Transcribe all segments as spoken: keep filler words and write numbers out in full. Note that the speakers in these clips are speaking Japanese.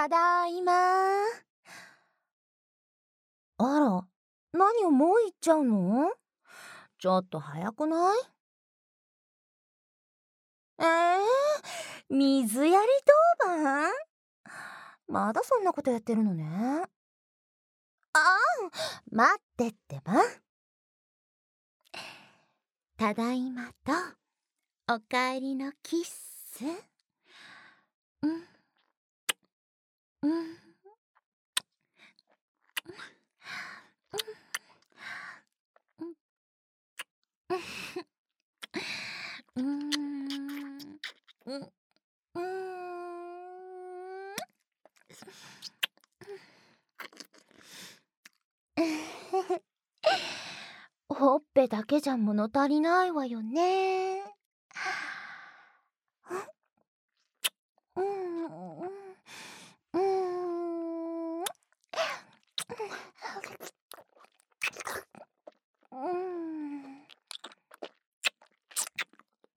ただいま。あら、何をもう行っちゃうの？ちょっと早くない？えー、水やり当番？まだそんなことやってるのね。ああ、待ってってば。ただいまとおかえりのキッス。うん、うん、うん、うん、うん、うん。ほっぺだけじゃ物足りないわよね。うん、うん、うん、うん、うん。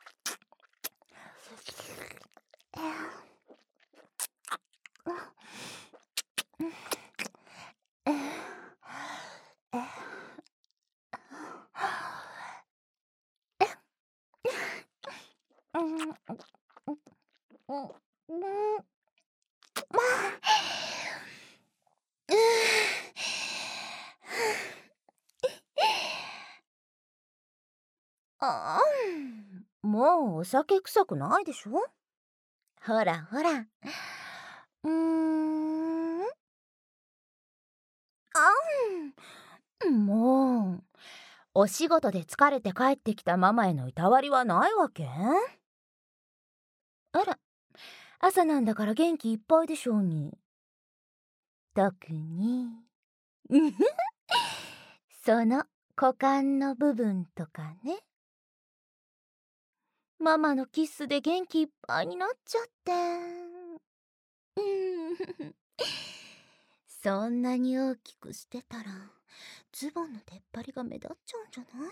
ああ、もうお酒臭くないでしょ？ほらほら。うーん。あん。もう、お仕事で疲れて帰ってきたママへのいたわりはないわけ？あら、朝なんだから元気いっぱいでしょうに。特に、うふその股間の部分とかね。ママのキッスで元気いっぱいになっちゃって。うん。そんなに大きくしてたらズボンの出っ張りが目立っちゃうんじゃない？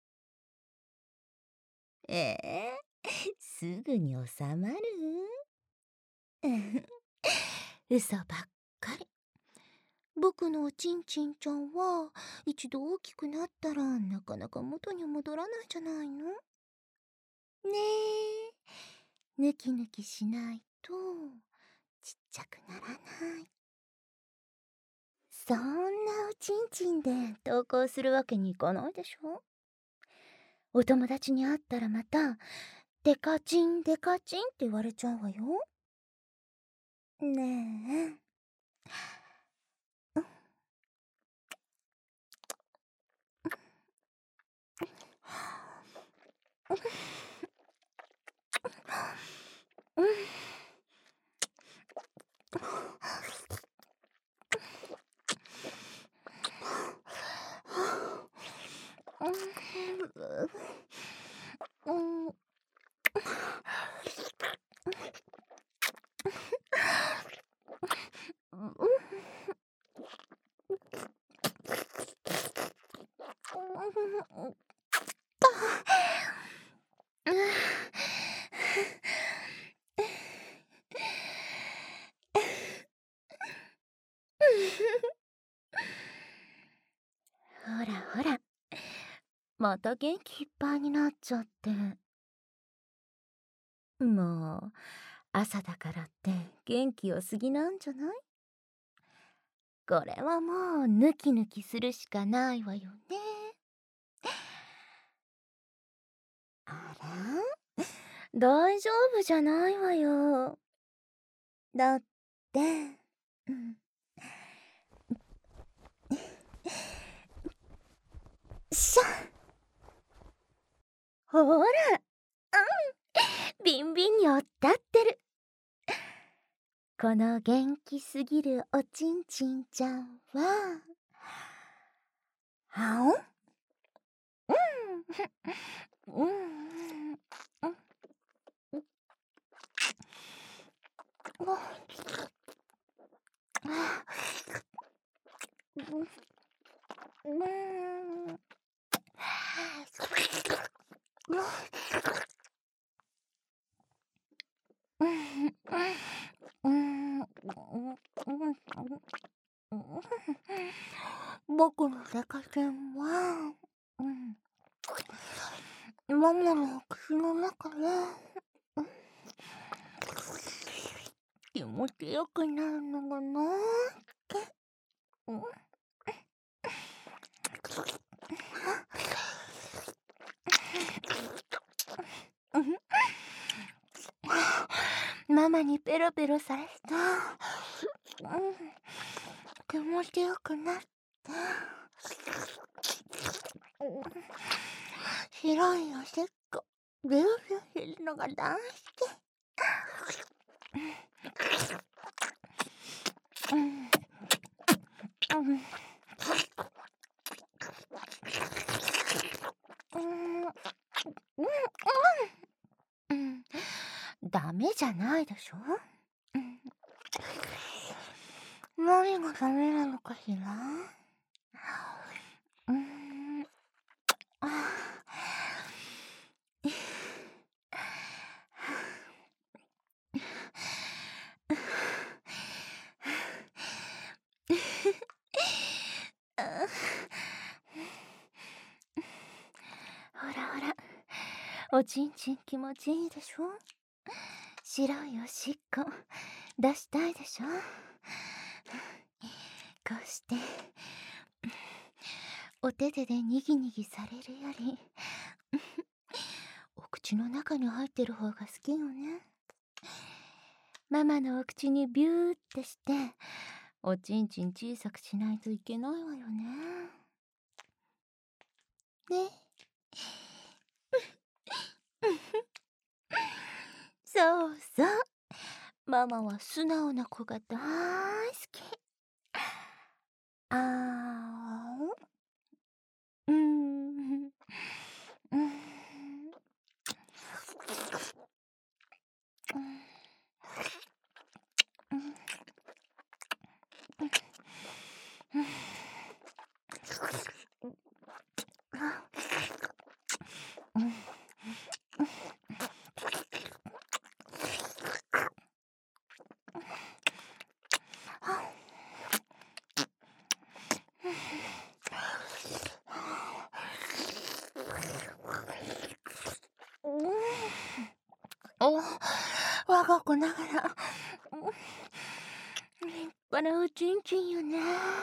ええすぐに収まる？嘘ばっかり。僕のおちんちんちゃんは一度大きくなったらなかなか元に戻らないじゃないの？ねえ、ぬきぬきしないとちっちゃくならない。そんなおちんちんで投稿するわけにいかないでしょ？お友達に会ったらまたデカチンデカチンって言われちゃうわよ。ねえ。うん。うん。ほらほら、また元気いっぱいになっちゃって。もう朝だからって元気よすぎなんじゃない？これはもうヌキヌキするしかないわよね。あら？大丈夫じゃないわよ。だって、うん。しゃ。ほら、うん、ビンビンにおったってる。この元気すぎるおちんちんちゃんは、はおん、うん、うん、うん、うん、うん、うん、 僕のデカテンは、うん、ママの口の中で、うん、気持ちよくなるのかなーって、うん、ママにペロペロされた、うん、気持ちよくなって、うん、白いおしっこビュービューするのが大好き。うんうんうんうんうん、ダメじゃないでしょ。うん、何がダメなのかしら。うーん、あほらほら、おちんちん気持ちいいでしょ。白いおしっこ出したいでしょ。こうしてお手手でにぎにぎされるよりお口の中に入ってる方が好きよね。ママのお口にビューってしておちんちん小さくしないといけないわよね。ね。そうそう、ママは素直な子が大好き。あーん、うーん、うーん、お、我が子ながら、立派なおちんちんよね。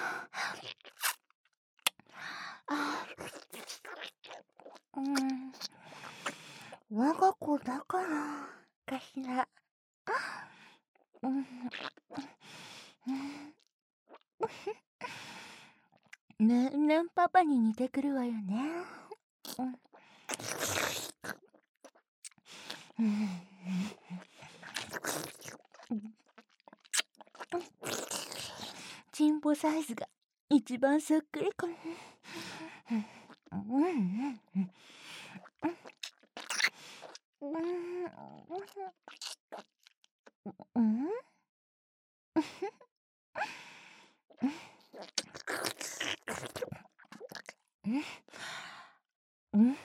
あ、うん、我が子だからかしら。うん、ねんねんパパに似てくるわよね。うん、うん、チンポサイズが一番そっくりかも。うんうんうんうんうんうん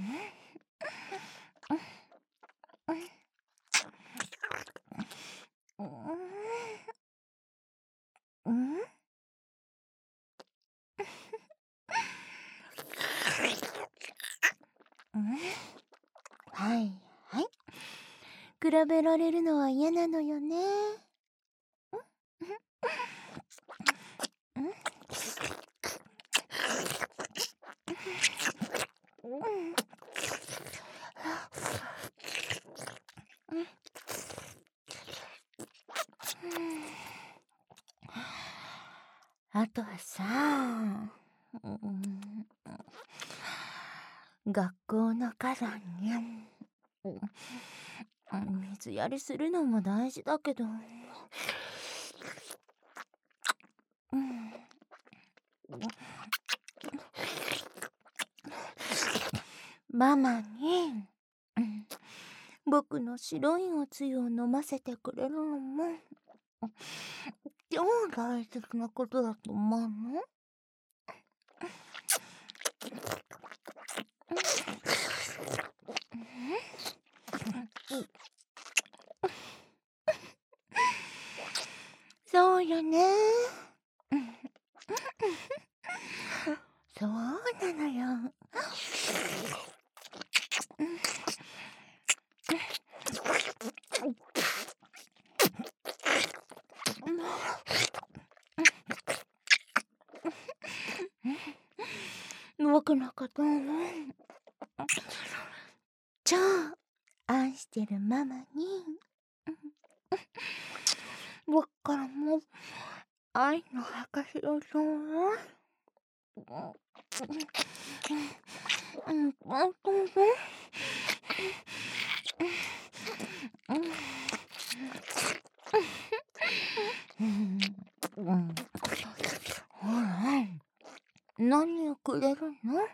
うんはいはい、比べられるのは嫌なのよね。あとはさ、うん、学校の課題に、うん、水やりするのも大事だけど、うん、ママに、うん、僕の白いおつゆを飲ませてくれるのも超大切なことだと思うの。そうよね。 僕のことを超愛してるママに僕からも愛の証をちょうだい。ほら、何をくれるの？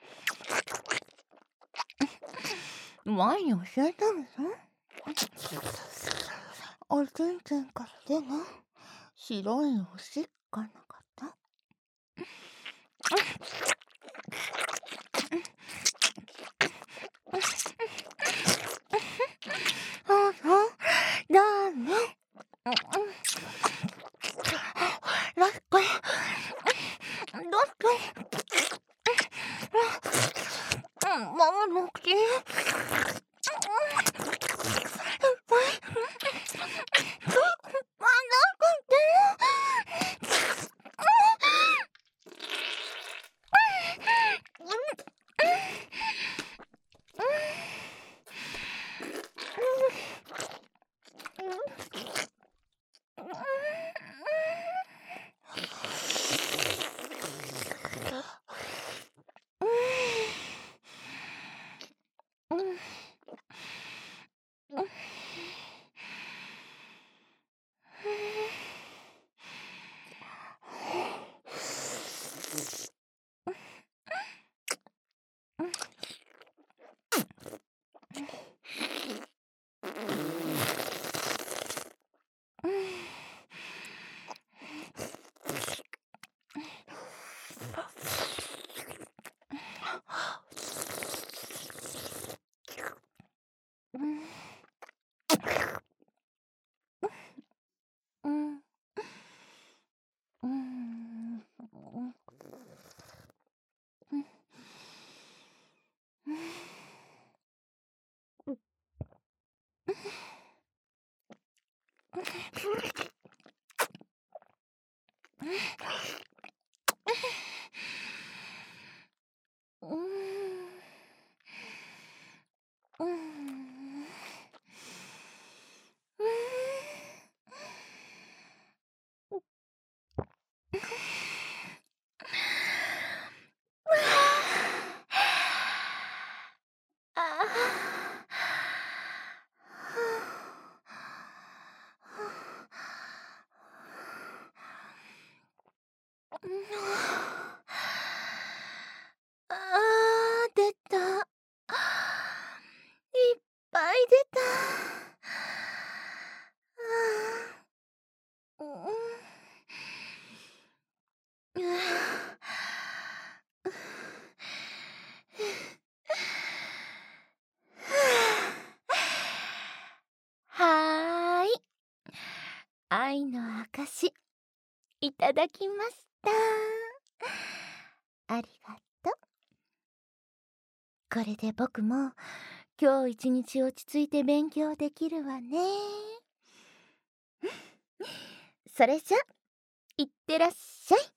前に教えたのさ。おちんちんから出な白いおしっこのこと。あら、だね。ラッコ、どっか、ママの口。あー、出た。いっぱい出た。あー、うん、うわはーい、愛の証いただきました。ありがとう。これで僕も今日一日落ち着いて勉強できるわね。それじゃ、いってらっしゃい。